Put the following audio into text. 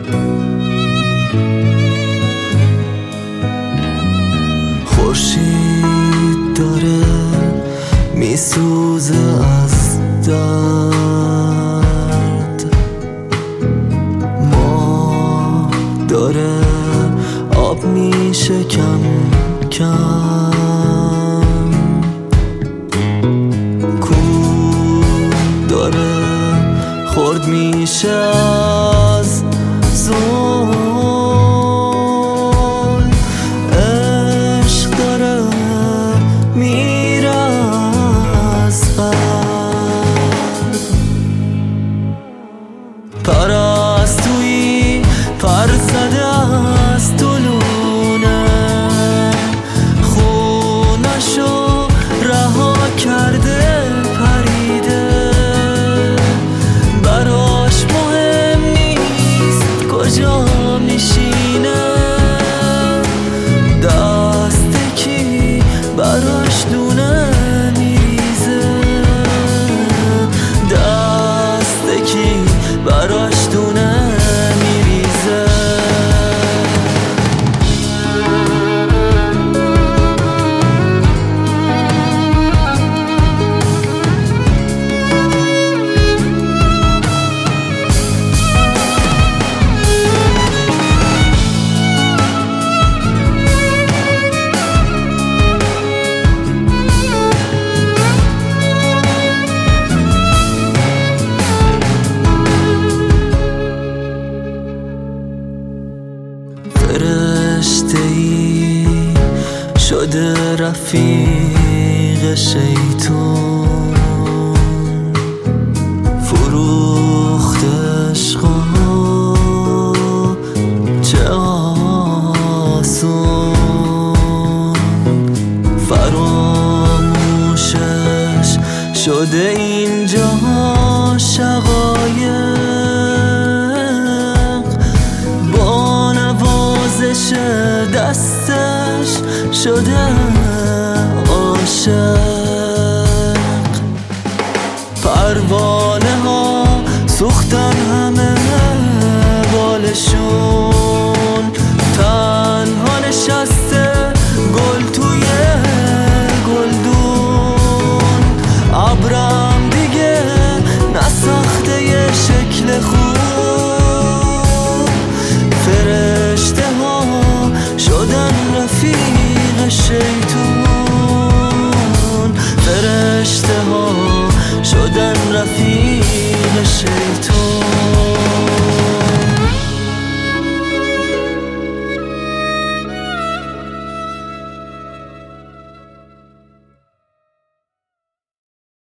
خورشید داره میسوزه از درد، ما داره آب میشه کم کم، کوه داره خورد میشه از ظلم، عشق داره میره از قلب، پرستویی پر زده از طلونه، خونشو رها کرده پریده، براش مهم نیست کجا میشینه، دست کی براش دونه میریزه، دست کی براش دونه میریزه. فرشته‌ای شده رفیق شیطون، فروخت عشقا چه آسون، فراموشش شده اینجا شقایق، با نوازش دستش شده عاشق، پروانه ها سوختن همه بالشون، تنها نشسته گل توی گلدون، ابرم دیگه نساخته یه شکل خوب، فرشته ها شدن رفیق شیطون، فرشته ها شدن رفیق شیطون.